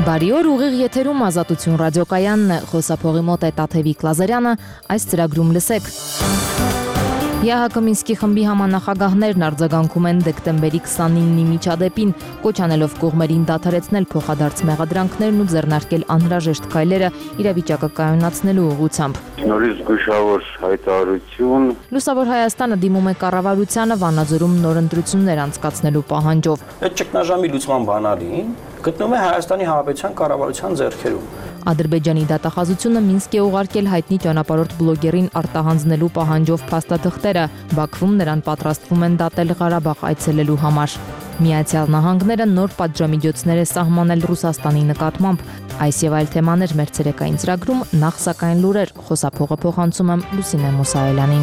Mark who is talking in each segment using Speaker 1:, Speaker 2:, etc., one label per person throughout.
Speaker 1: Բարի օր, ուղիղ եթերում Ազատություն ռադիոկայանն է, խոսափողի մոտ է Տաթևիկ Լազարյանը, այս ծրագրում լսեք։ ԵԱՀԿ Մինսկի խմբի համանախագահներն արձագանքում են դեկտեմբերի 29-ի միջադեպին, կոչ անելով կողմերին դադարեցնել փոխադարձ մեղադրանքներն ու ձեռնարկել անհրաժեշտ քայլերը իրավիճակը կայունացնելու ուղղությամբ։
Speaker 2: Նորից զգուշավոր հայտարարություն։
Speaker 1: Լուսավոր Հայաստանը դիմում է կառավարությանը Վանաձորում նոր ընտրություններ անցկացնելու պահանջով։
Speaker 3: Այդ ճգնաժամի լուծման բանալին գտնվում է Հայաստանի Հանրապետության կառավարության ձեռքերում։
Speaker 1: Ադրբեջանի դատախազությունը Մինսկ է ուղարկել հայտնի ճանապարհորդ բլոգերին արտահանձնելու պահանջով փաստաթղթերը։ Բաքվում նրան պատրաստվում են դատել Ղարաբաղ այցելելու համար։ Միացյալ Նահանգները նոր պատժամիջոցներ է սահմանել Ռուսաստանի նկատմամբ։ Այս եւ այլ թեմաներ մեր ցերեկային ծրագրում, նախ սակայն լուրեր, խոսափողը փոխանցում եմ Լուսինե Մուսայելյանին։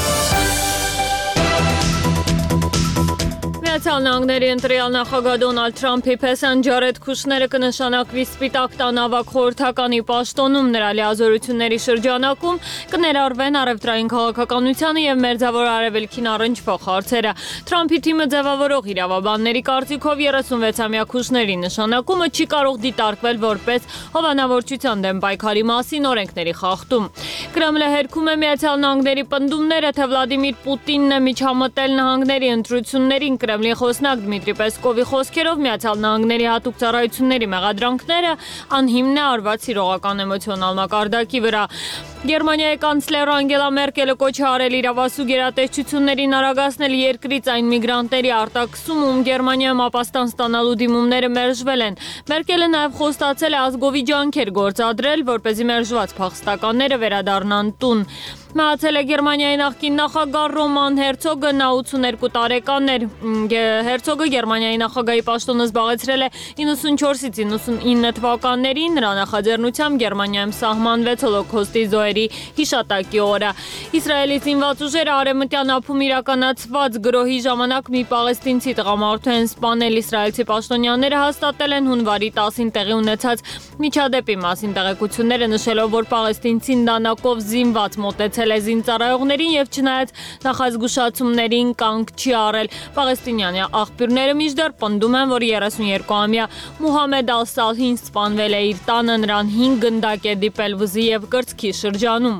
Speaker 4: Միացյալ Նահանգների ընտրյալ նախագահ Դոնալդ Թրամփի փեսան Ջարեդ Քուշները կնշանակվի Սպիտակ տան ավագ խորհրդականի պաշտոնում, նրա լիազորությունների շրջանակում կներառվեն առևտրային քաղաքականությանը եւ մերձավոր արևելքին առնչվող հարցերը։ Թրամփի թիմը ձևավորող իրավաբանների կարծիքով 36-ամյա Քուշների նշանակումը չի կարող դիտարկվել որպես հովանավորչության դեմ պայքարի մասին օրենքների խախտում։ Կրեմլը հերքում է Միացյալ Նահանգների պնդումները, թե Վլադիմիր Պուտինն է միջամտել նահանգների ընտրություններին։ Կրեմլի խոսնակ Դմիտրի Պեսկովի խոսքերով Միացյալ Նահանգների հատուկ ծառայությունների մեղադրանքները անհիմն է արված իրողական էմոցիոնալ մակարդակի վրա։ Գերմանիայի կանցլեր Անգելա Մերկելը կոչ է արել իրավասու գերատեսչություններին արագացնել երկրից այն միգրանտների արտաքսումը, ում Գերմանիայում ապաստան ստանալու դիմումները մերժվել են։ Մերկելը նաև խոստացել է ազգովի ջանքեր գործադրել, որպեսզի մերժված փախստականները վերադառնան տուն։ Մահացել է Գերմանիայի նախկին նախագահ Ռոման Հերցոգը, նա 82 տարեկան էր։ Հերցոգը Գերմանիայի նախագահի պաշտոնը զբաղեցրել է 94-ից 99 թվականներին, նրա նախաձեռնությամբ Գերմանիայում սահմանվեց Հոլոքոստի զոհերի հիշատակի օրը։ Իսրայելի զինված ուժերը արևմտյան ափում իրականացված գրոհի ժամանակ մի պաղեստինցի տղամարդու են սպանել։ Իսրայելցի պաշտոնյաները հաստատել են հունվարի 10-ին տեղի ունեցած միջադեպի մասին տեղեկությունները, նշելով, որ պաղեստինցին դանակով զինված մոտեցել է զինծառայողներին եւ չնայած նախազգուշացումներին կանգ չի առել։ Պաղեստինյան աղբյուրները մինչդեռ պնդում են, որ 32-ամյա Մուհամեդ Ալ-Սալհին սպանվել է իր տանը, նրան 5 գնդակ է դիպել վզի եւ կրծքի շրջանում։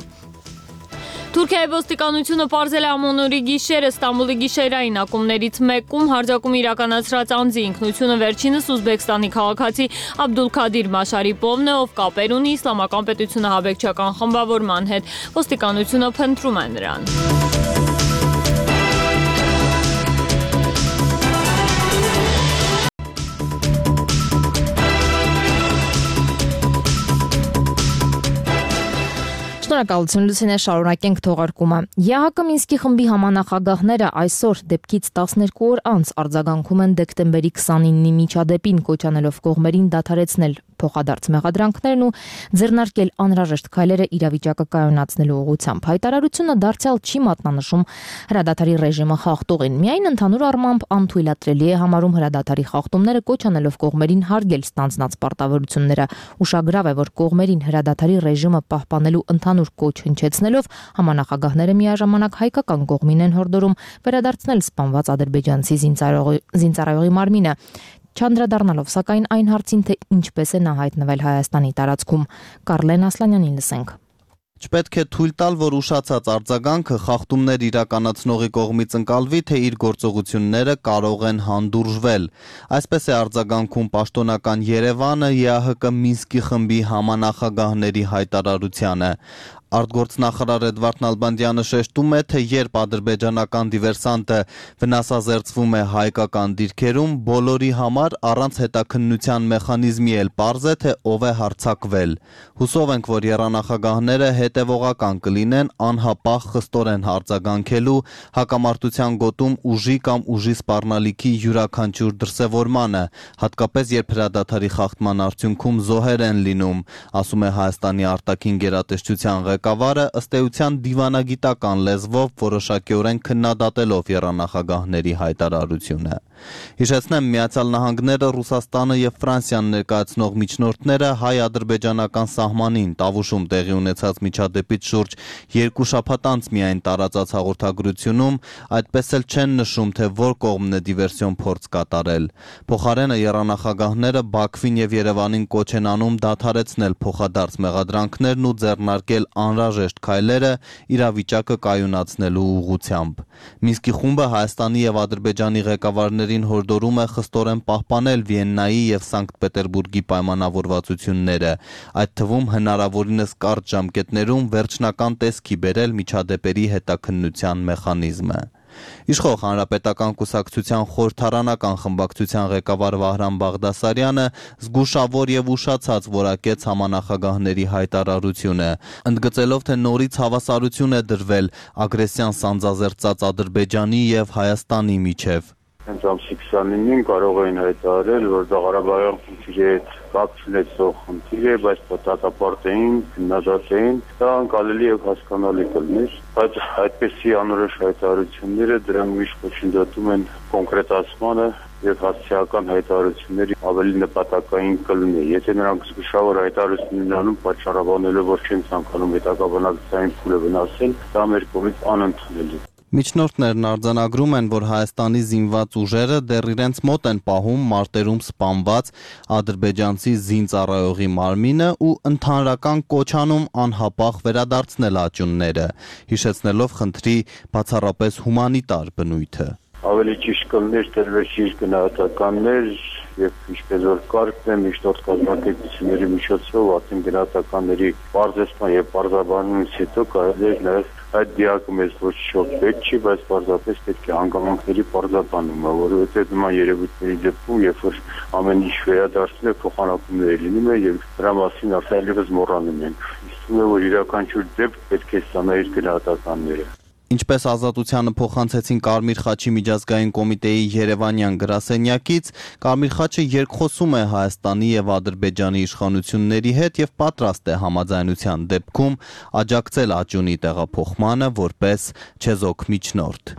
Speaker 4: Թուրքիայի ոստիկանությունը պարզել է ամոնորի գիշերը Ստամբուլի գիշերային ակումբներից մեկում հարձակում իրականացրած անձի ինքնությունը վերջինս Ուզբեկստանի քաղաքացի Աբդուլքադիր Մաշարիպովն է, ով կապեր ունի իսլամական պետությունը հաբեկչական խմբավորման հետ։ Ոստիկանությունը փնտրում է նրան։
Speaker 1: Շնորհակալություն Լուսինե, շարունակենք թողարկումը։ ԵԱՀԿ Մինսկի խմբի համանախագահները այսօր դեպքից 12 օր անց արձագանքում են դեկտեմբերի 29-ի միջադեպին, կոչ անելով կողմերին դադարեցնել փոխադարձ մեղադրանքներն ու ձեռնարկել անհրաժեշտ քայլերը իրավիճակը կայունացնելու ուղղությամբ։ Հայտարարությունը դարձյալ չի մատնանշում հրադադարի ռեժիմը խախտողին, միայն ընդհանուր առմամբ անթույլատրելի է համարում հրադադարի խախտումները, կոչ անելով կողմերին հարգել ստանձնած պարտավորությունները։ Ուշագրավ է, որ կողմերին հրադադարի ռեժիմը պահպանելու ընդհանուր կոչ հնչեցնելով համանախագահները միաժամանակ հայկական կողմին են հորդորում վերադարձնել սպանված ադրբեջանցի զինծառայողի մարմինը, չանդրադառնալով սակայն այն հարցին, թե ինչպես է նա հայտնվել Հայաստանի տարածքում։ Կարլեն Ասլանյանին լսենք։
Speaker 5: Չպետք է թույլ տալ, որ ուշացած արձագանքը խախտումներ իրականացնողի կողմից ընկալվի, թե իր գործողությունները կարող են հանդուրժվել։ Այսպես է արձագանքում պաշտոնական Երևանը ԵԱՀԿ Մինսկի խմբի համանախագահների հայտարարությանը։ Արտգործնախարար Էդվարդ Նալբանդյանը շեշտում է, թե երբ ադրբեջանական դիվերսանտը վնասազերծվում է հայկական դիրքերում, բոլորի համար առանց հետաքննության մեխանիզմի էլ պարզ է, թե ով է հարձակվել։ Հուսով ենք, որ եռանախագահները հետևողական կլինեն անհապաղ խստորեն արձագանքելու հակամարտության գոտում ուժի կամ ուժի սպառնալիքի յուրաքանչյուր դրսևորմանը, հատկապես երբ հրադադարի խախտման արդյունքում զոհեր են լինում, ասում է Հայաստանի արտաքին գերատեսչության ղեկավարը ըստ էության դիվանագիտական լեզվով որոշակիորեն քննադատելով եռանախագահների հայտարարությունը։ Հիշեցնեմ, Միացյալ Նահանգները, Ռուսաստանը եւ Ֆրանսիան ներկայացնող միջնորդները հայ-ադրբեջանական սահմանին Տավուշում տեղի ունեցած միջադեպից շուրջ 2 շաբաթ անց միայն տարածած հաղորդագրությունում այդպես էլ չեն նշում, թե որ կողմն է դիվերսիոն փորձ կատարել։ Փոխարենը եռանախագահները Բաքվին եւ Երևանին կոչ են անում դադարեցնել փոխադարձ մեղադրանքներն ու ձեռնարկել անհրաժեշտ քայլերը իրավիճակը կայունացնելու ուղղությամբ։ Մինսկի խումբը Հայաստանի եւ Ադրբեջանի ղեկավարներին հորդորում է խստորեն պահպանել Վիեննայի եւ Սանկտ Պետերբուրգի պայմանավորվածությունները, այդ թվում հնարավորինս կարճ ժամկետներում վերջնական տեսքի բերել միջադեպերի հետաքննության մեխանիզմը։ Իշխող Հանրապետական կուսակցության խորհրդարանական խմբակցության ղեկավար Վահրամ Բաղդասարյանը զգուշավոր եւ ուշացած որակեց համանախագահների հայտարարությունը, ընդգծելով, թե նորից հավասարություն է դրվել ագրեսիան սանձազերծած Ադրբեջանի եւ Հայաստանի միջև։
Speaker 2: Հենց ամսի 29-ին կարող էին հայտարարել, որ դա Ղարաբաղյան խնդիրի հետ կապ ունեցող խնդիր է, բայց դատապարտեին, քննադատեին, դա անկալելի եւ հասկանալի կլներ, բայց այդպեսի անորոշ հայտարարությունները դրանք միշտ ոչնչացում են կոնկրետացմանը եւ հասցեական հայտարարությունների ավելի նպատակային կլինի։ Եթե նրանք զգուշավոր հայտարարություններ անում, պատճառաբանելով, որ չեն ցանկանում հետագա բնակչության փուլը վնասել, դա մեր կողմից անընդունելի։
Speaker 5: Միջնորդներն արձանագրում են, որ Հայաստանի զինված ուժերը դեռ իրենց մոտ են պահում մարտերում սպանված ադրբեջանցի զինծառայողի մարմինը ու ընդհանրական կոչ անում անհապաղ վերադարձնել աճյունները, հիշեցնելով խնդրի բացառապես հումանիտար բնույթը։
Speaker 2: Ավելի ճիշտ կլներ terrorist գնահատականներ եւ ինչպես որ կարգն է միջնորդ կազմակերպությունների միջոցով ատեմ գնահատականների բարձրացման եւ բարձրաբանումից հետո կարելի է նաեւ այդ դիակը մեզ ոչ շոկ պետք չի, բայց պարզապես պետք է հանգամանքների պարզաբանումը, որովհետև նման երևույթների դեպքում, երբ որ ամեն ինչ վերադարձնում է, փոխանակումներ լինում է եւ դրա մասին արդյունավետ մոռանում ենք։ Իսկ որ իրականություն դեպք պետք է ստանա իր գնահատականները։
Speaker 5: Ինչպես Ազատությանը փոխանցեցին Կարմիր խաչի միջազգային կոմիտեի Երևանյան գրասենյակից, Կարմիր խաչը երկխոսում է Հայաստանի եւ Ադրբեջանի իշխանությունների հետ եւ պատրաստ է համաձայնության դեպքում աջակցել աճյունի տեղափոխմանը որպես չեզոք միջնորդ։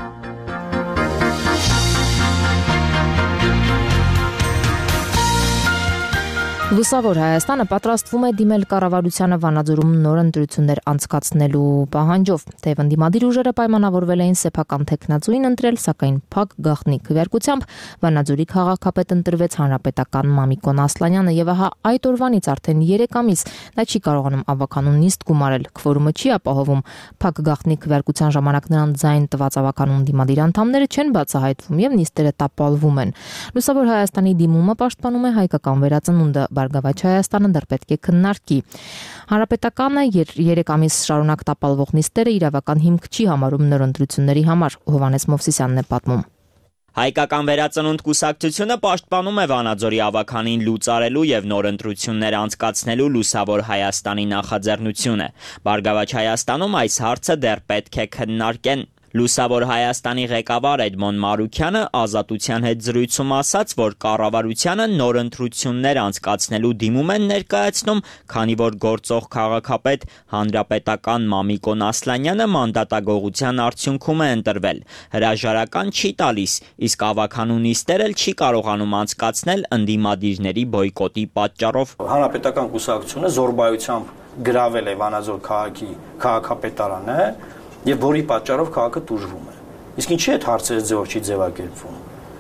Speaker 1: Լուսավոր Հայաստանը պատրաստվում է դիմել կառավարությանը Վանաձորում նոր ընտրություններ անցկացնելու պահանջով, թեև ընդդիմադիր ուժերը պայմանավորվել էին սեփական թեկնածուին ընտրել, սակայն փակ գաղտնի քվեարկությամբ Վանաձորի քաղաքապետ ընտրվեց հանրապետական Մամիկոն Ասլանյանը եւ ահա այդ օրվանից արդեն 3 ամիս նա չի կարողանում ավականուն նիստ գումարել, քվորումը չի ապահովում, փակ գաղտնի քվեարկության ժամանակ նրան ձայն տված ավականուն դիմադիր անդամները չեն բացահայտվում եւ նիստերը տապալվում են։ Լուսավոր Հայաստանի դիմումը պաշտպանում է հայկական վերածնունդը, Բարգավաճ Հայաստանը դեռ պետք է քննարկի։ Հանրապետականը 3 ամիս շարունակ տապալվող նիստերը իրավական հիմք չի համարում նոր ընտրությունների համար, Հովհաննես Մովսիսյանն է պատմում։
Speaker 6: Հայկական վերածնունդ կուսակցությունը պաշտպանում է Վանաձորի ավականին լուծարելու եւ նոր ընտրություններ անցկացնելու Լուսավոր Հայաստանի նախաձեռնությունը։ Բարգավաճ Հայաստանում այս հարցը դեռ պետք է քննարկեն։ Լուսավոր Հայաստանի ղեկավար Էդմոն Մարուքյանը Ազատության հետ զրույցում ասաց, որ կառավարությանը նոր ընտրություններ անցկացնելու դիմում են ներկայացնում, քանի որ գործող քաղաքապետ հանրապետական Մամիկոն Ասլանյանը մանդատագողության արդյունքում է ընտրվել։ Հրաժարական չի տալիս, իսկ ավականու նիստեր էլ չի կարողանում անցկացնել ընդդիմադիրների բոյկոտի պատճառով։
Speaker 3: Հանրապետական կուսակցությունը զորբայությամբ գրավել է Վանաձոր քաղաքի քաղաքապետարանը եւ որի պատճառով քաղաքը տուժվում է։ Իսկ ինչի՞ այդ հարցերը ձևով չի ձևակերպվում։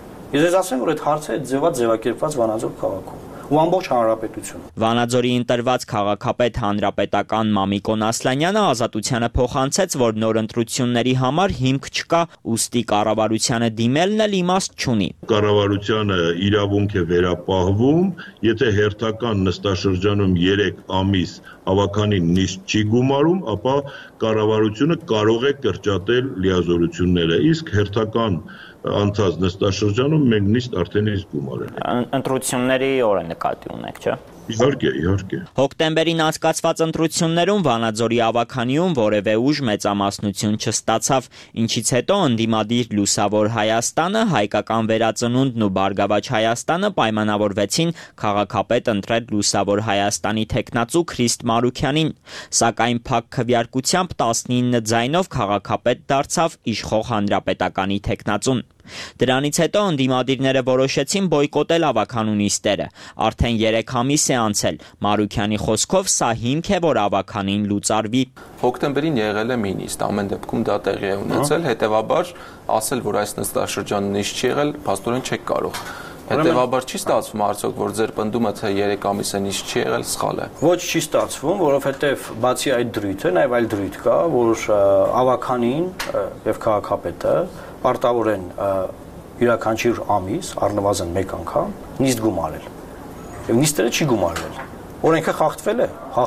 Speaker 3: Ես ասեմ, որ այդ հարցերը ձևակերպված Վանաձոր քաղաքում ու ամբողջ հանրապետությունը։
Speaker 6: Վանաձորի ընտրված քաղաքապետ հանրապետական Մամիկոն Ասլանյանը Ազատությանը փոխանցեց, որ նոր ընտրությունների համար հիմք չկա, ուստի կառավարությանը դիմելն էլ իմաստ չունի։
Speaker 7: Կառավարությանը իրավունք է վերապահվում, եթե հերթական նստաշրջանում 3 ամիս ավականին նիստ չի գումարում, ապա կառավարությունը կարող է կրճատել լիազորությունները, իսկ հերթական անցած նստաշրջանում մենք նիստ արդեն իսկ գումարել ենք։
Speaker 6: Ընտրությունների օրը նկատի ունեք, չէ՞։
Speaker 7: Իհարկե։
Speaker 6: Հոկտեմբերին անցկացված ընտրություններում Վանաձորի ավագանիում որևէ ուժ մեծամասնություն չստացավ, ինչից հետո ընդդիմադիր Լուսավոր Հայաստանը, Հայկական վերածնունդն ու Բարգավաճ Հայաստանը պայմանավորվեցին քաղաքապետ ընտրել Լուսավոր Հայաստանի թեկնածու Քրիստ Մարուքյանին, սակայն փակ քվեարկությամբ 19 ձայնով քաղաքապետ դարձավ իշխող հանրապետականի թեկնածուն։ Դրանից հետո ընդդիմադիրները որոշեցին բոյկոտել ավագանու նիստերը։ Արդեն 3 ամիս է անցել։ Մարուքյանի խոսքով սա հիմք է, որ ավագանին լուծարվի։
Speaker 8: Հոկտեմբերին եղել է մի նիստ, ամեն դեպքում դա տեղի է ունեցել, հետևաբար ասել, որ այս նստաշրջանը նիստ չի եղել, փաստորեն չեք կարող։ Հետևաբար չի ստացվում արդյոք, որ ձեր պնդումը թե 3 ամիս է նիստ չի եղել, սխալ է։
Speaker 3: Ոչ, չի ստացվում, որովհետև բացի այդ դրույթը, նաև այլ դրույթ կա, որ ավագանին եւ քաղաքապետը պարտավոր են յուրաքանչյուր ամիս առնվազն 1 անգամ նիստ գումարել։ Եվ նիստերը չի գումարվել։ Օրենքը խախտվել է։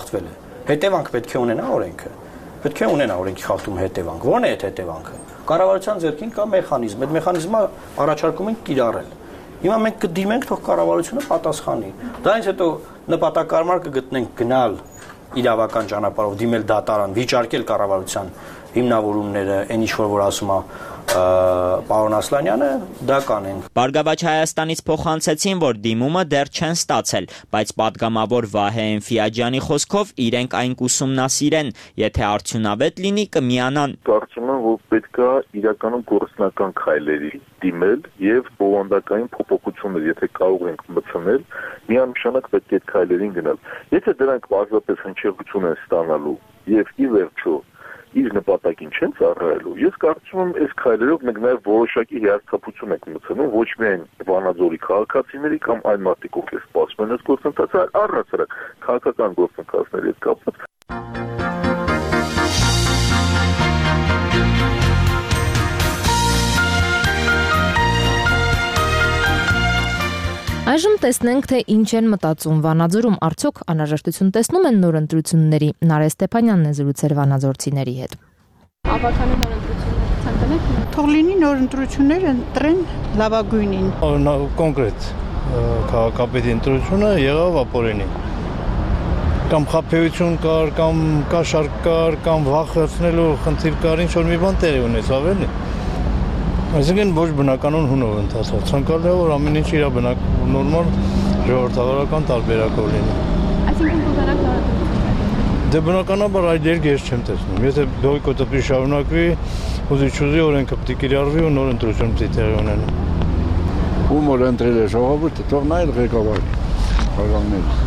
Speaker 3: Հետևանք պետք է ունենա օրենքը։ Պետք է ունենա օրենքի խախտումը հետևանք։ Ո՞րն է այդ հետևանքը։ Կառավարության ձեռքին կա մեխանիզմ։ Այդ մեխանիզմը առաջարկում են կիրառել։ Հիմա մենք կդիմենք, թող կառավարությունը պատասխանի։ Դրանից հետո նպատակարար կգտնենք գնալ իրավական ճանապարհով, դիմել դատարան, վիճարկել կառավարության հիմնավորումները, այն ինչ որ ասում է պարոն Ասլանյանը, դա կանենք։
Speaker 6: Բարգավաճ Հայաստանից փոխանցեցին, որ դիմումը դեռ չեն ստացել, բայց падգամավոր Վահե Էնֆիաջյանի խոսքով իրենք այն կուսումնասիրեն, եթե արդյունավետ լինի կմիանան։
Speaker 9: Կարծում եմ, որ պետք է իրականում գործնական քայլերի դիմել եւ բովանդակային փոփոխություններ, եթե կարող ենք մտցնել, միանշանակ պետք է այդ քայլերին գնալ։ Եթե դրանք պարզապես հնչեղություն են ստանալու եւ ի վերջո իր նպատակին չեն ծառայելու, ես կարծում եմ այս քայլերով մենք նաև որոշակի հիասթափություն ենք մտցնում ոչ միայն Վանաձորի քաղաքացիների կամ այլ մարդիկ, ովքեր սպասում են այս գործընթացը, այլ առհասարակ քաղաքական գործընթացների հետ կապված։
Speaker 1: Այժմ տեսնենք, թե ինչ են մտածում Վանաձորում, արդյոք անհրաժեշտություն տեսնում են նոր ընտրությունների։ Նարէ Ստեփանյանն է զրուցել վանաձորցիների հետ։
Speaker 10: Ավագանի նոր ընտրություններ ցանկանեք։
Speaker 11: Թող լինի նոր ընտրություններ, ընտրեն լավագույնին։
Speaker 12: Կոնկրետ քաղաքապետի ընտրությունը եղավ ապօրինի։ Կամ խաբեություն կար, կամ կաշառք կար, կամ վախ խցնելու խնդիր կար, ինչ որ մի բան տեղի ունեցավ էլի։ Այսինքն ոչ բնականon հունով ընթացավ։ Ցանկալի է, որ ամեն ինչ իր նորմալ ժողովրդավարական տարբերակով լինի։
Speaker 10: Այսինքն կուզենաք նոր ընտրություններ։
Speaker 12: Դե բնականաբար այդ երկու ես չեմ տեսնում։ Եթե բոյկոտը պիտի շարունակվի, ուզի օրենքը պիտի կիրառվի ու նոր ընտրություն պիտի տեղի ունենա։
Speaker 13: Ում որ ընտրել է ժողովուրդը, թող նա էլ ղեկավարի խաղաղները։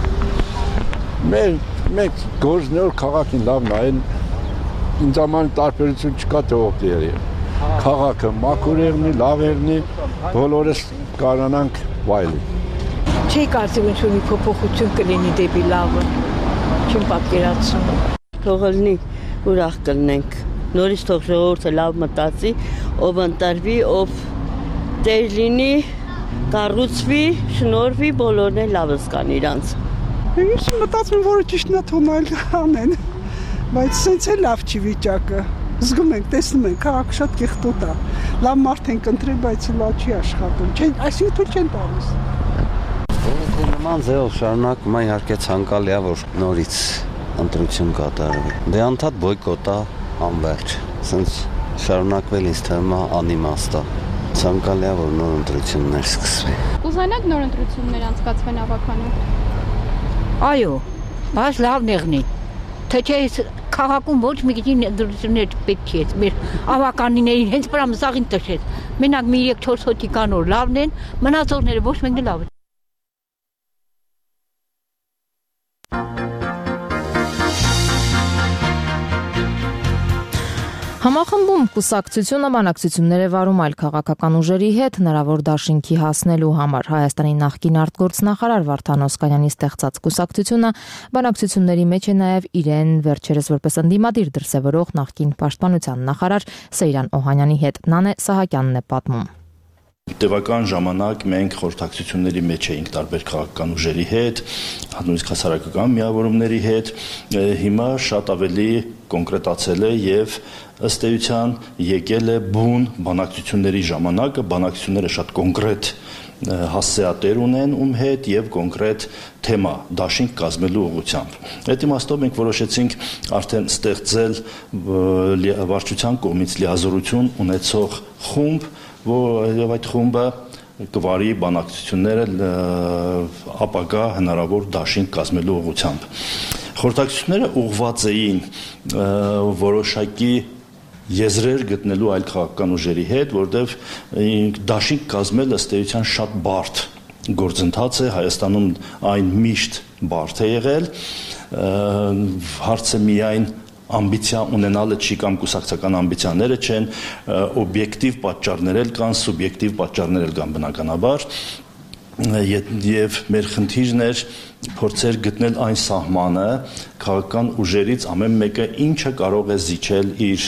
Speaker 13: Մեկ գործնոր քաղաքին լավ նայեն, ինձ համար տարբերություն չկա թե ով դերի։ Քաղաքը մաքուր եղնի, լավ եղնի, բոլորս կարողանանք վայելի։
Speaker 11: Չի կարծում ինչ-որ մի փոփոխություն կլինի դեպի լավը։ Չեմ պատկերացնում։
Speaker 14: Թող լինի, ուրախ կլինենք։ Նորից թող ժողովուրդը լավ մտածի, ով ընտրվի, ով տեր լինի, կառուցվի, շնորհվի, բոլորն էլ լավ զգան իրանց։
Speaker 11: Ես մտածում եմ, որ ճիշտն է թող այլ անեն, բայց սենց է լավ չի վիճակը։ Զգում ենք, տեսնում ենք, քաղաքը շատ կեղտոտ է։ Լավ մարդ ենք ընտրել, բայց լավ չի աշխատում։ Այսինքն թույլ չեն տալիս։
Speaker 15: Նման ձևով շարունակում է, իհարկե ցանկալի է, որ նորից ընտրություն կատարվի։ Դե անդադ բոյկոտ է, անվերջ։ Սենց շարունակվել ինձ թվում է անիմաստ է։ Ցանկալի է, որ նոր ընտրություններ սկսվի։
Speaker 10: Կուզենաք նոր ընտրություններ անցկացվեն ավագանում։
Speaker 11: Այո, բայց լավն եղնի։ Թե չէ քաղաքում ոչ մի քիչ ընտրություններ պետք է մեր ավականիներին հենց վրա մսաղին տշեց։ Մենակ մի 3-4 հոգի կան որ լավն են, մնացողները ոչ մեկն էլ լավ։
Speaker 1: Համախմբում կուսակցությունը բանակցություններ է վարում այլ քաղաքական ուժերի հետ հնարավոր դաշինքի հասնելու համար։ Հայաստանի նախկին արտգործնախարար Վարդան Օսկանյանի ստեղծած կուսակցությունը բանակցությունների մեջ է նաև իրեն վերջերս որպես ընդդիմադիր դրսևորող նախկին պաշտպանության նախարար Սեյրան Օհանյանի հետ։ Նանե Սահակյանն է պատմում։
Speaker 16: Տևական ժամանակ մենք խորհրդակցությունների մեջ էինք տարբեր քաղաքական ուժերի հետ, նույնիսկ հասարակական միավորումների հետ, հիմա շատ ավելի կոնկրետացել է եւ ըստ էության եկել է բուն բանակցությունների ժամանակը, բանակցությունները շատ կոնկրետ հասցեատեր ունեն ում հետ եւ կոնկրետ թեմա դաշինք կազմելու ուղղությամբ։ Այդ իմաստով մենք որոշեցինք արդեն ստեղծել վարչության կողմից լիազորություն ունեցող խումբ, եւ այդ խումբը կվարի բանակցությունները ապագա հնարավոր դաշինք կազմելու ուղղությամբ։ Խորհրդակցությունները ուղղված էին որոշակի եզրեր գտնելու այլ քաղաքական ուժերի հետ, որտեղ դաշինք կազմել ըստ էության շատ բարդ գործընթաց է, Հայաստանում այն միշտ բարդ է եղել, հարցը միայն ամբիցիա ունենալը չի կամ կուսակցական ամբիցիաները չեն, օբյեկտիվ պատճառներ էլ կան, սուբյեկտիվ պատճառներ էլ կան բնականաբար, եւ մեր խնդիրն էր փորձեր գտնել այն սահմանը քաղաքական ուժերից ամեն մեկը ինչը կարող է զիջել իր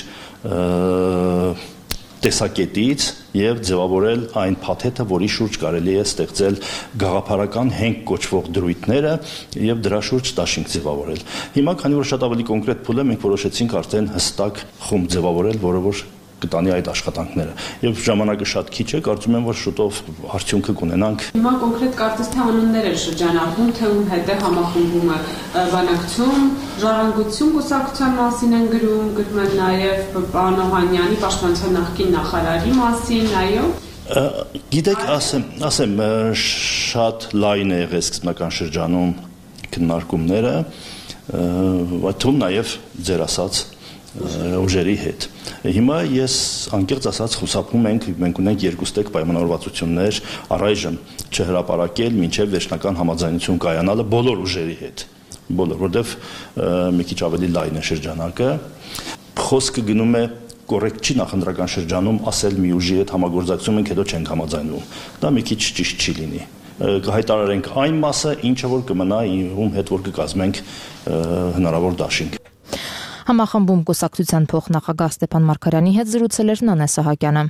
Speaker 16: տեսակետից եւ ձևավորել այն փաթեթը, որի շուրջ կարելի է ստեղծել գաղափարական հենք կոչվող դրույթները եւ դրա շուրջ դաշինք ձևավորել։ Հիմա քանի որ շատ ավելի կոնկրետ փուլ է, մենք որոշեցինք արդեն հստակ խումբ ձևավորել, որը որ կտանի այդ աշխատանքները։ Եվ ժամանակը շատ քիչ է, կարծում եմ, որ շուտով արդյունքը կունենանք։
Speaker 17: Հիմա կոնկրետ կարծես թե անուններ են շրջանառվում, թե ում հետ է համախմբումը բանակցում, ժառանգություն կուսակցության մասին են գրում են նաև պարոն Օհանյանի պաշտպանության նախկին նախարարի մասին, այո։
Speaker 16: Գիտեք, ասեմ, շատ լայն է եղել սկզբնական շրջանում քննարկումները, այդ թվում նաև ձեր ասած ուժերի հետ։ Հիմա ես անկեղծ ասած խուսափում մենք ունենք երկու ստեկ պայմանավորվածություններ առայժմ չհրապարակել մինչև վերջնական համաձայնություն կայանալը բոլոր ուժերի հետ, որտեղ մի քիչ ավելի լայն է շրջանակը, խոսքը գնում է կոռեկտ չի նախընտրական շրջանում ասել մի ուժի հետ համագործակցում ենք, հետո չենք համաձայնվում, դա մի քիչ ճիշտ չի լինի, կհայտարարենք այն մասը, ինչը որ կմնա, ում հետ որ կկազմենք հնարավոր դաշինք։
Speaker 1: Համախմբում կուսակցության փոխնախագահ Ստեփան Մարգարյանի հետ զրուցել էր Նանե Սահակյանը։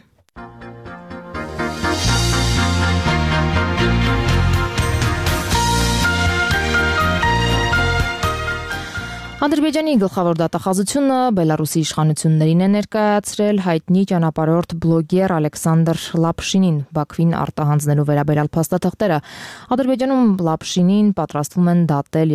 Speaker 1: Ադրբեջանի գլխավոր դատախազությունը Բելարուսի իշխանություններին է ներկայացրել հայտնի ճանապարհորդ բլոգեր Ալեքսանդր Լապշինին Բաքվին արտահանձնելու վերաբերյալ փաստաթղթերը։ Ադրբեջանում Լապշինին պատրաստվում են դատել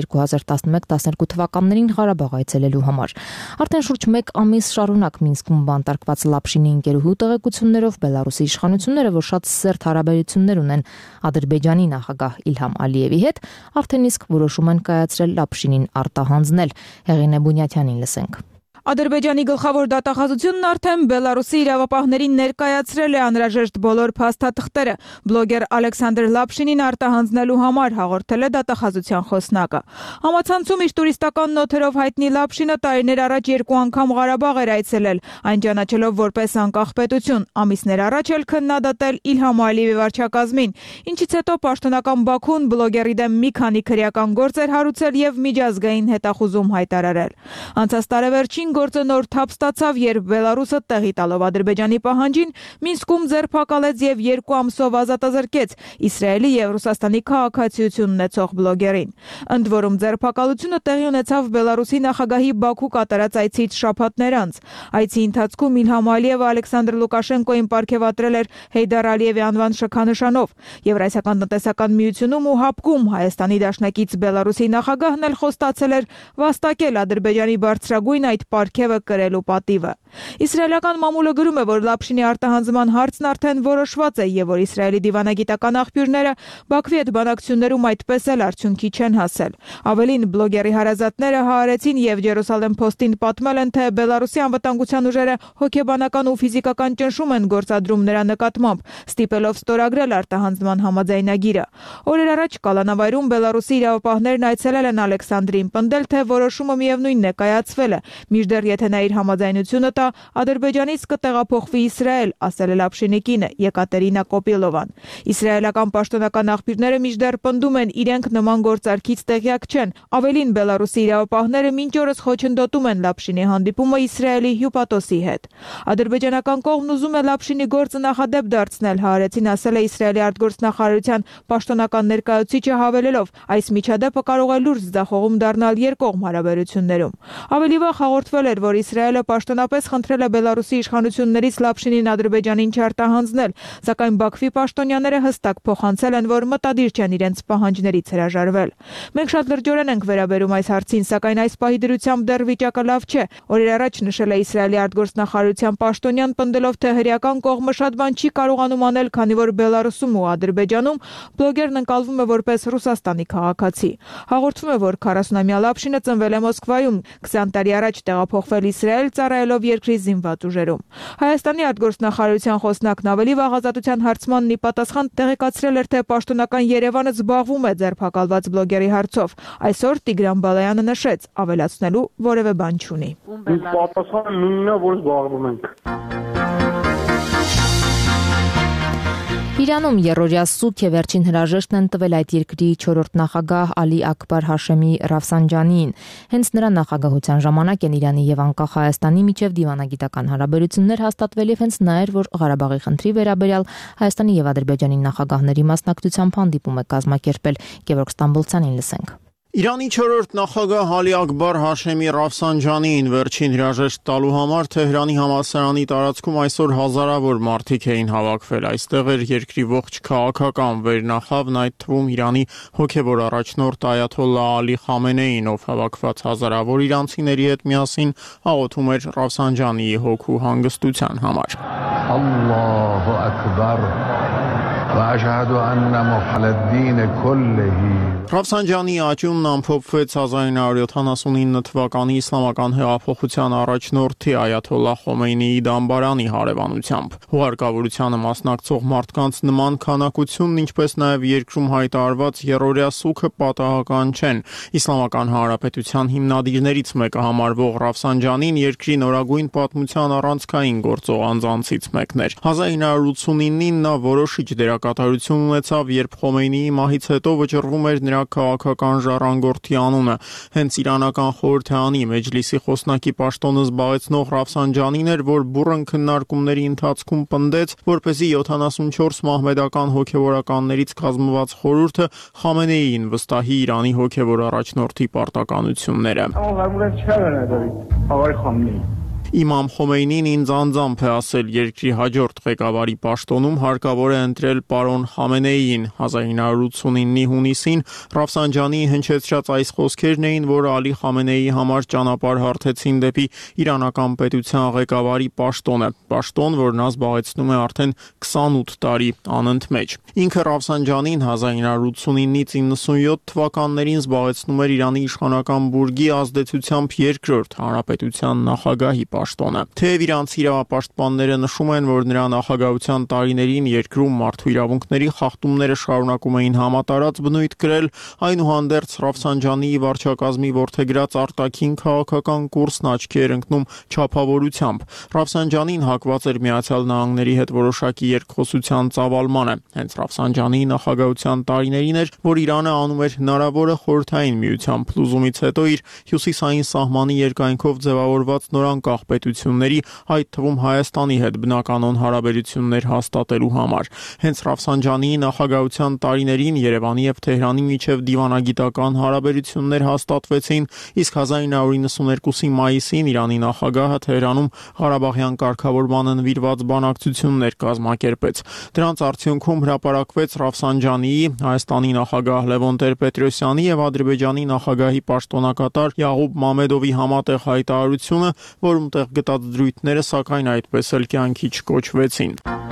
Speaker 1: 2011-12 թվականներին Ղարաբաղ այցելելու համար։ Արդեն շուրջ 1 ամիս շարունակ Մինսկում բանտարկված Լապշինի ընկերուհու տեղեկություններով Բելարուսի իշխանությունները, որ շատ սերտ հարաբերություններ ունեն Ադրբեջանի նախագահ Իլհամ Ալիևի հետ, արդեն իսկ որոշում են կայացրել Լապշինին արտահանձնել։ Հեղինե Բունյաթյանին լսենք։
Speaker 18: Ադրբեջանի գլխավոր դատախազությունն արդեն Բելարուսի իրավապահներին ներկայացրել է անհրաժեշտ բոլոր փաստաթղթերը։ Բլոգեր Ալեքսանդր Լապշինին արտահանձնելու համար հաղորդել է դատախազության խոսնակը։ Համացանցում իր տուրիստական նոթերով հայտնի Լապշինը տարիներ առաջ 2 անգամ Ղարաբաղ էր այցելել, այն ճանաչելով որպես անկախ պետություն, ամիսներ առաջ էլ քննադատել Իլհամ Ալիևի վարչակազմին, ինչից հետո պաշտոնական Բաքուն բլոգերի դեմ մի քանի քրեական գործ էր հարուցել եւ միջազգային հետախուզում հայտարարել։ Անցած տարեվերջին գործը նոր թափ ստացավ, երբ Բելարուսը տեղի տալով Ադրբեջանի պահանջին Մինսկում ձերբակալեց եւ 2 ամսով ազատազրկեց Իսրայելի եւ Ռուսաստանի քաղաքացիություն ունեցող բլոգերին։ Ընդ որում ձերբակալությունը տեղի ունեցավ Բելարուսի նախագահի Բաքու կատարած այցից շաբաթներ անց։ Այցի ընթացքում Իլհամ Ալիևը Ալեքսանդր Լուկաշենկոին պարգևատրել էր Հեյդար Ալիևի անվան շքանշանով։ Եվրասիական տնտեսական միությունում ու ՀԱՊԿ-ում Հայաստանի դաշնակից Բելարուսի նախագահն էլ խոստացել էր վաստակել Ադրբեջանի բարձրագույն այդ պարգևը կրելու պատիվը։ Իսրայելական մամուլը գրում է, որ Լապշինի արտահանձնման հարցն արդեն որոշված է եւ որ Իսրայելի դիվանագիտական աղբյուրները Բաքվի հետ բանակցություններում այդպես էլ արդյունքի չեն հասել։ Ավելին, բլոգերի հարազատները հայեցին եւ Ջերուսալեմ Փոստին պատմել են, թե Բելարուսի անվտանգության ուժերը հոգեբանական ու ֆիզիկական ճնշում են գործադրում նրա նկատմամբ, ստիպելով ստորագրել արտահանձնման համաձայնագիրը։ Օրեր առաջ Կալանավայրում Բելարուսի իրավապահներն այցելել են Ալեքսանդրին, պնդել, թե որոշումը միևնույնն է կայացվել է, մինչդեռ եթե նա իր համաձայնությունը տա, Ադրբեջանից կտեղափոխվի Իսրայել, ասել է Լապշինի կինը Եկատերինա Կոպիլովան։ Իսրայելական պաշտոնական աղբյուրները մինչդեռ պնդում են, իրենք նման գործարքից տեղյակ չեն։ Ավելին, Բելարուսի իրավապահները մինչ օրս խոչընդոտում են Լապշինի հանդիպումը Իսրայելի հյուպատոսի հետ։ Ադրբեջանական կողմն ուզում է Լապշինի գործը նախադեպ դարձնել, Հաարեցին ասել է Իսրայելի արտգործնախարարության պաշտոնական ներկայացուցիչը հավելելով, այս միջադեպը կարող է լուրջ ձախողում դառնալ երկկողմ հարաբերություններում։ Ավելի վաղ հաղորդվել նշվել էր, որ Իսրայելը պաշտոնապես խնդրել է Բելարուսի իշխանություններից Լապշինին Ադրբեջանին չարտահանձնել, սակայն Բաքվի պաշտոնյաները հստակ փոխանցել են, որ մտադիր չեն իրենց պահանջներից հրաժարվել։ Մենք շատ լրջորեն ենք վերաբերում այս հարցին, սակայն այս պահի դրությամբ դեռ վիճակը լավ չէ։ Օրեր առաջ նշել է Իսրայելի արտգործնախարարության պաշտոնյան, պնդելով, թե հրեական կողմը շատ բան չի կարողանում անել, քանի որ Բելարուսում ու Ադրբեջանում բլոգերն ընկալվում է որպես Ռուսաստանի քաղաքացի։ Հաղորդվում է, որ 40-ամյա Լապշինը ծնվել է Մոսկվայում, 20 տարի առաջ տեղափոխվել Իսրայել, ծառայելով երկրի զինված ուժերում։ Հայաստանի արտգործնախարարության խոսնակն ավելի վաղ Ազատության հարցմանն ի պատասխան տեղեկացրել էր, թե պաշտոնական Երևանը զբաղվում է ձերբակալված բլոգերի հարցով։ Այսօր Տիգրան Բալայանը նշեց, ավելացնելու որևէ բան չունի։
Speaker 19: Պատասխանը նույնն է, որ զբաղվում ենք։
Speaker 1: Իրանում երրորդյա սուկ է վերջին հրաժեշտն են տվել այդ երկրի 4-րդ նախագահ Ալի Աքբար Հաշեմի Ռաֆսանջանիին։ Հենց նրա նախագահության ժամանակ են Իրանի եւ անկախ Հայաստանի միջև դիվանագիտական հարաբերություններ հաստատվել եւ հենց նա էր, որ Ղարաբաղի խնդրի վերաբերյալ Հայաստանի եւ Ադրբեջանի նախագահների մասնակցությամբ հանդիպում է կազմակերպել։ Գևորգ Ստամբոլցյանին լսենք։
Speaker 20: Իրանի 4-րդ նախագահ Ալի Աքբար Հաշեմի Ռաֆսանջանիին վերջին հրաժեշտ տալու համար Թեհրանի համալսարանի տարածքում այսօր հազարավոր մարդիկ էին հավաքվել։ Այստեղ էր երկրի ողջ քաղաքական վերնախավն, այդ թվում Իրանի հոգևոր առաջնորդ Այաթոլլահ Ալի Խամենեին, ով հավաքված հազարավոր իրանցիների հետ միասին աղոթում էր Ռաֆսանջանիի հոգու հանգստության համար։
Speaker 21: Ալլահու աքբար وأشهد أن محل الدين كله
Speaker 20: Ռաֆսանջանիի աճյունն ամփոփվեց 1979 թվականի իսլամական հեղափոխության առաջնորդի Այաթոլլահ Խոմեյնիի դամբարանի հարևանությամբ։ Հուղարկավորությանը մասնակցող մարդկանց նման քանակությունն, ինչպես նաև երկրում հայտարարված երրորդյա սուգը պատահական չեն։ Իսլամական Հանրապետության հիմնադիրներից մեկը համարվող Ռաֆսանջանին երկրի նորագույն պատմության առանցքային գործող անձանցից մեկն էր։ 1989-ին նա որոշիչ դերակատարություն ունեցավ, երբ Խոմեյնիի մահից հետո վճռվում էր նրա քաղաքական ժառանգորդի անունը։ Հենց իրանական խորհրդարանի մեջլիսի խոսնակի պաշտոնը զբաղեցնող Ռաֆսանջանին էր, որ բուռն քննարկումների ընթացքում պնդեց, որպեսզի 74 մահմեդական հոգևորականներից կազմված խորհուրդը Խամենեիին վստահի Իրանի հոգևոր առաջնորդի պարտականությունները։ Իմամ Խոմեյնին ինձ անձամբ է ասել, երկրի հաջորդ ղեկավարի պաշտոնում հարկավոր է ընտրել պարոն Խամենեիին։ 1989-ի հունիսին Ռաֆսանջանիի հնչեցրած այս խոսքերն էին, որ Ալի Խամենեիի համար ճանապարհ հարթեցին դեպի իրանական պետության ղեկավարի պաշտոնը, պաշտոն, որն նա զբաղեցնում է արդեն 28 տարի անընդմեջ։ Ինքը Ռաֆսանջանին 1989-ից 97 թվականներին զբաղեցնում էր Իրանի իշխանական բուրգի ազդեցությամբ երկրորդ հանրապետության նախագահի պաշտոնը։ Թեև իրանցի իրավապաշտպանները նշում են, որ նրա նախագահության տարիներին երկրում մարդու իրավունքների խախտումները շարունակում էին համատարած բնույթ կրել, այնուհանդերձ Ռաֆսանջանիի վարչակազմի որդեգրած արտաքին քաղաքական կուրսն աչքի էր ընկնում չափավորությամբ։ Ռաֆսանջանին հակված էր Միացյալ Նահանգների հետ որոշակի երկխոսության ծավալմանը։ Հենց Ռաֆսանջանիի նախագահության տարիներին էր, որ Իրանը անում էր հնարավորը Խորհրդային Միության փլուզումից հետո իր հյուսիսային սահմանի երկայնքով ձևավորված նորանկախ պետությունների, այդ թվում Հայաստանի հետ բնականոն հարաբերություններ հաստատելու համար։ Հենց Ռաֆսանջանիի նախագահության տարիներին Երևանի եւ Թեհրանի միջև դիվանագիտական հարաբերություններ հաստատվեցին, իսկ 1992-ի մայիսին Իրանի նախագահը Թեհրանում Ղարաբաղյան կարգավորմանը նվիրված բանակցություններ կազմակերպեց։ Դրանց արդյունքում հրապարակվեց Ռաֆսանջանիի, Հայաստանի նախագահ Լևոն Տեր-Պետրոսյանի եւ Ադրբեջանի նախագահի պաշտոնակատար Յաղուբ Մամեդովի համատեղ հայտարարությունը, որում տեղ գտած դրույթները սակայն այդպես էլ կյանքի չկոչվեցին։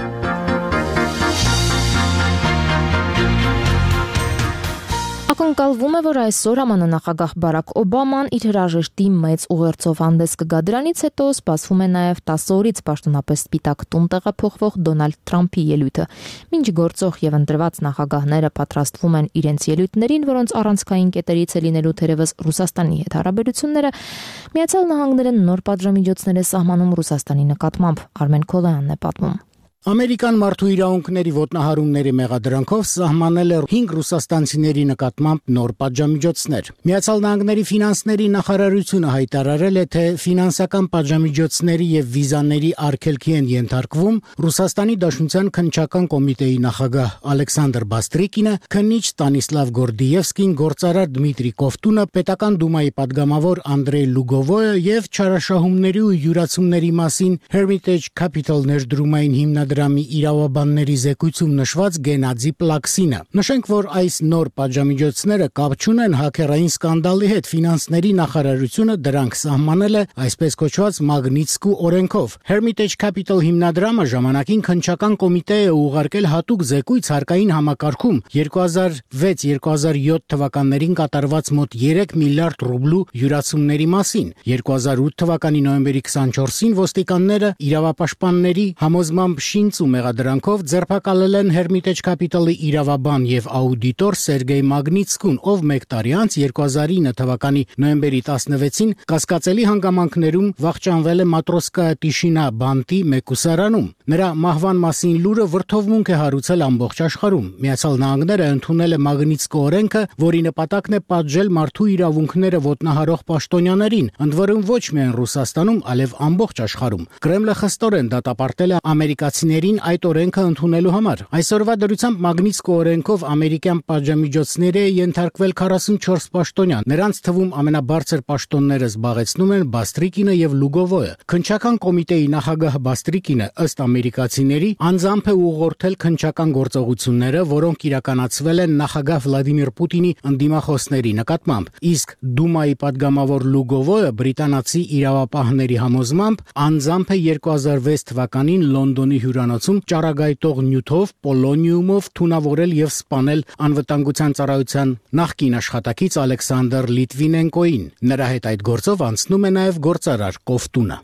Speaker 1: Ակնկալվում է, որ այսօր ԱՄՆ նախագահ Բարաք Օբաման իր հրաժեշտի մեծ ուղերձով հանդես կգա։ Դրանից հետո սպասվում է նաև 10 օրից պաշտոնապես Սպիտակ տուն տեղափոխվող Դոնալդ Թրամփի ելույթը։ Մինչ գործող եւ ընտրված նախագահները պատրաստվում են իրենց ելույթներին, որոնց առանցքային կետերից է լինելու թերևս Ռուսաստանի հետ հարաբերությունները, Միացյալ Նահանգները նոր պատժամիջոցներ է սահմանում Ռուսաստանի նկատմամբ։ Արմեն Քոլոյանն է պատմում։
Speaker 4: Ամերիկան մարդու իրավունքների ոտնահարումների մեղադրանքով սահմանել է 5 ռուսաստանցիների նկատմամբ նոր պատժամիջոցներ։ Միացյալ Նահանգների ֆինանսների նախարարությունը հայտարարել է, թե ֆինանսական պատժամիջոցների եւ վիզաների արգելքի են ենթարկվում Ռուսաստանի Դաշնության քննչական կոմիտեի նախագահ Ալեքսանդր Բաստրիկինը, քննիչ Ստանիսլավ Գորդիևսկին, գործարար Դմիտրի Կովտունը, պետական դումայի падգամավոր Անդրեյ Լուգովոյը եւ չարաշահումների ու յուրացումների մասին Hermitage Capital ներդրումային հիմնադրամի իրավաբանների զեկույցում նշված Գենադի Պլաքսինը։ Նշենք, որ այս նոր պատժամիջոցները կապ չունեն հաքերային սկանդալի հետ։ Ֆինանսների նախարարությունը դրանք սահմանել է այսպես կոչված Մագնիտսկու օրենքով։ Hermitage Capital հիմնադրամը ժամանակին քննչական կոմիտե է ուղարկել հատուկ զեկույց հարկային համակարգում 2006-2007 թվականներին կատարված մոտ 3 միլիարդ ռուբլու յուրացումների մասին։ 2008 թվականի նոյեմբերի 24-ին ոստիկանները իրավապաշտպանների համոզմամբ շինց ու մեղադրանքով ձերբակալել են Hermitage Capital-ի իրավաբան եւ աուդիտոր Սերգեյ Մագնիտսկուն, ով 1 տարի անց 2009 թվականի նոյեմբերի 16-ին կասկածելի հանգամանքներում վախճանվել է Matroskaya Tishina բանտի մեկուսարանում։ Նրա մահվան մասին լուրը վրդովմունք է հարուցել ամբողջ աշխարհում։ Միացյալ Նահանգները ընդունել է Մագնիտսկու օրենքը, որի նպատակն է պատժել մարդու իրավունքները ոտնահարող պաշտոնյաներին, ընդ որում ոչ միայն Ռուսաստանում, այլև ամբողջ աշխարհում։ Կրեմլը խստորեն դատապարտել է ամերիկացիներին այդ օրենքը ընդունելու համար։ Այսօրվա դրությամբ Մագնիտսկու օրենքով ամերիկյան պատժամիջոցների է ենթարկվել 44 պաշտոնյա։ Նրանց թվում ամենաբարձր պաշտոնները զբաղեցնում են Բաստրիկինը եւ Լուգովոյը։ Քննչական կոմիտեի նախագահ Բաստրիկինը ըստ ամերիկացիների անձամբ է ուղղորդել քննչական գործողությունները, որոնք իրականացվել են նախագահ Վլադիմիր Պուտինի ընդդիմախոսների նկատմամբ։ Իսկ Դումայի падգամավոր Լուգովոյը բրիտանացի իրավապահների համոզմամբ անձամբ է 2006 թվականին Լոնդոնի հյուրանոցում ճառագայթող նյութով պոլոնիումով թունավորել եւ սպանել անվտանգության ծառայության նախկին աշխատակից Ալեքսանդր Լիտվինենկոին։ Նրա հետ այդ գործով անցնում է նաեւ գործարար Կովտունը։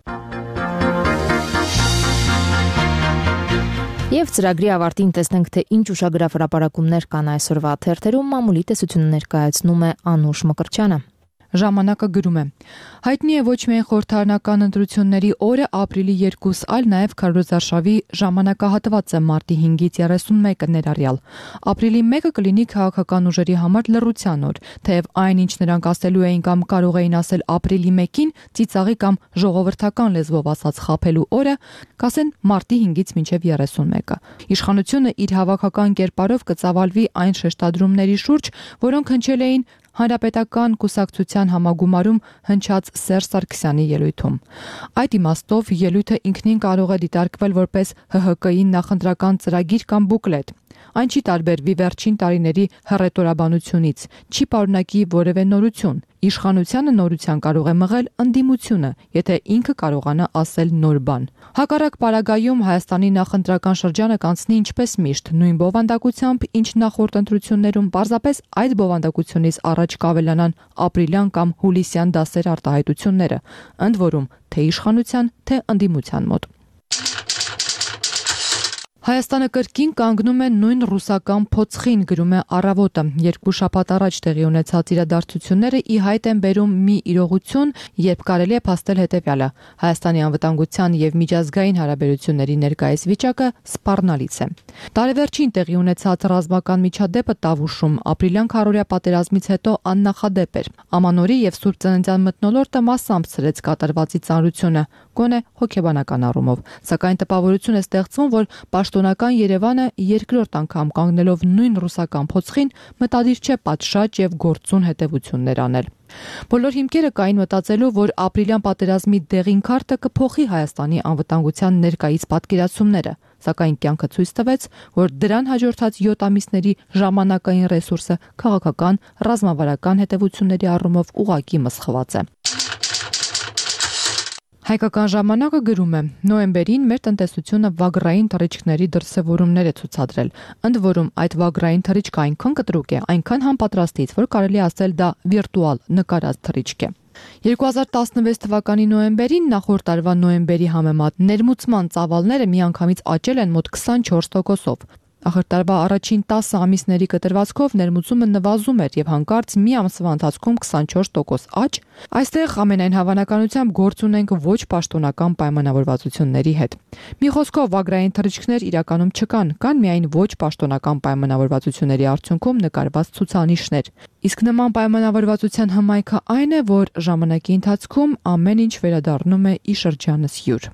Speaker 1: Եվ ծրագրի ավարտին տեսնենք, թե ինչ ուշագրավ հրապարակումներ կան այսօրվա թերթերում, մամուլի տեսությունը ներկայացնում է Անուշ Մկրտչյանը։
Speaker 22: Ժամանակը գրում է. հայտնի է ոչ միայն խորհրդարանական ընտրությունների օրը ապրիլի 2, այլ նաև քարոզարշավի ժամանակահատվածը մարտի 5-ից 31-ը ներառյալ։ Ապրիլի 1-ը կլինի քաղաքական ուժերի համար լռության օր, թեև այն, ինչ նրանք ասելու էին կամ կարող էին ասել ապրիլի 1-ին, ծիծաղի կամ ժողովրդական լեզվով ասած խաբելու օրը, կասեն մարտի 5-ից մինչև 31-ը։ Իշխանությունը իր հավաքական կերպարով կծավալվի այն շեշտադրումների շուրջ, որոնք հնչել էին Հանրապետական կուսակցության համագումարում հնչած Սերժ Սարգսյանի ելույթում։ Այդ իմաստով ելույթը ինքնին կարող է դիտարկվել որպես ՀՀԿ-ի նախընտրական ծրագիր կամ բուկլետ։ Այն չի տարբերվի վերջին տարիների հռետորաբանությունից, չի պարունակի որևէ նորություն։ Իշխանությանը նորության կարող է մղել ընդդիմությունը, եթե ինքը կարողանա ասել նոր բան։ Հակառակ պարագայում Հայաստանի նախընտրական շրջանը կանցնի ինչպես միշտ, նույն բովանդակությամբ, ինչ նախորդ ընտրություններում, պարզապես այդ բովանդակությունից առաջ կավելանան ապրիլյան կամ հուլիսյան դասեր արտահայտությունները, ընդ որում թե իշխանության, թե ընդդիմության մոտ։ Հայաստանը կրկին կանգնում է նույն ռուսական փոცხին, գրում է Առավոտը։ 2 շաբաթ առաջ տեղի ունեցած իրադարձությունները ի հայտ են բերում մի իրողություն, երբ կարելի է փաստել հետևյալը. Հայաստանի անվտանգության եւ միջազգային հարաբերությունների ներկայիս վիճակը սպառնալից է։ Տարեվերջին տեղի ունեցած ռազմական միջադեպը Տավուշում ապրիլյան քարորիա պատերազմից հետո աննախադեպ էր։ Ամանորի եւ Սուրբ Ծննդյան մթնոլորտը մասամբ ցրեց կատարվածի ծանրությունը, գոնե հոգեբանական առումով, սակայն տպավորություն է ստեղծվում, որ պաշտոնական Երևանը երկրորդ անգամ կանգնելով նույն ռուսական փոცხին մտադիր չէ պատշաճ եւ գործուն հետեւություններ անել։ Բոլոր հիմքերը կային մտածելու, որ ապրիլյան պատերազմի դեղին քարտը կփոխի Հայաստանի անվտանգության ներկայիս պատկերացումները, սակայն կյանքը ցույց տվեց, որ դրան հաջորդած 7 ամիսների ժամանակային ռեսուրսը քաղաքական, ռազմավարական հետեւությունների առումով ուղղակի մսխված է։ Հայկական ժամանակը գրում է. նոյեմբերին մեր տնտեսությունը վագրային թռիչքների դրսևորումներ է ցուցադրել, ընդ որում այդ վագրային թռիչքը այնքան կտրուկ է, այնքան համապատրաստից, որ կարելի է ասել դա վիրտուալ նկարած թռիչք է։ 2016 թվականի նոյեմբերին նախորդ տարվա նոյեմբերի համեմատ ներմուծման ծավալները միանգամից աճել են մոտ 24%-ով։ Ախր տարվա առաջին 10 ամիսների կտրվածքով ներմուծումը նվազում էր եւ հանկարծ մի ամսվա ընթացքում 24% աճ, այստեղ ամենայն հավանականությամբ գործ ունենք ոչ պաշտոնական պայմանավորվածությունների հետ։ Մի խոսքով վագրային թռիչքներ իրականում չկան, կան միայն ոչ պաշտոնական պայմանավորվածությունների արդյունքում նկարված ցուցանիշներ։ Իսկ նման պայմանավորվածության հմայքը այն է, որ ժամանակի ընթացքում ամեն ինչ վերադառնում է ի շրջանս յուր։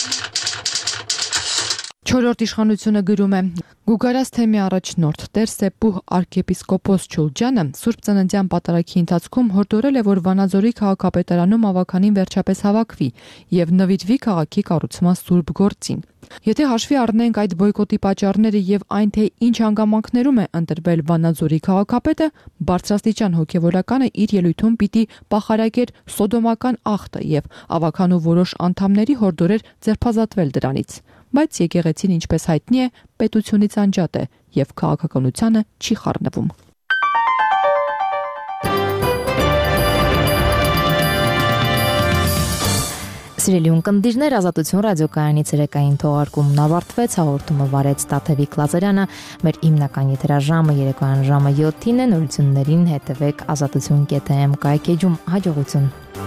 Speaker 22: Չորրորդ իշխանությունը գրում է. Գուգարաս թեմի առաջնորդ Տեր Սեպուհ arczepiskopos Չուլջյանը Սուրբ Ծննդյան պատարագի ընթացքում հորդորել է, որ Վանաձորի քաղաքապետարանում ավականին վերջապես հավաքվի եւ նվիրվի քաղաքի կառուցման սուրբ գործին։ Եթե հաշվի առնենք այդ բոյկոտի պատճառները եւ այն, թե ինչ հանգամանքներում է ընտրվել Վանաձորի քաղաքապետը, բարձրաստիճան հոգեվորականը իր ելույթում պիտի պախարակեր սոդոմական ախտը եւ ավականու որոշ անդամների հորդորեր ձերբազատվել դրանից։ Բայց եկեղեցին, ինչպես հայտնի է, պետությունից անջատ է եւ քաղաքականությանը չի խառնվում։
Speaker 1: Սիրելի ունկնդիրներ, Ազատություն ռադիոկայանի ցերեկային թողարկումն ավարտվեց, հաղորդումը վարեց Տաթևիկ Լազարյանը, մեր հիմնական եթերաժամը երեկոյան ժամը 7-ին է, նորություններին հետևեք azatutun.am կայքեջում, հաջողություն։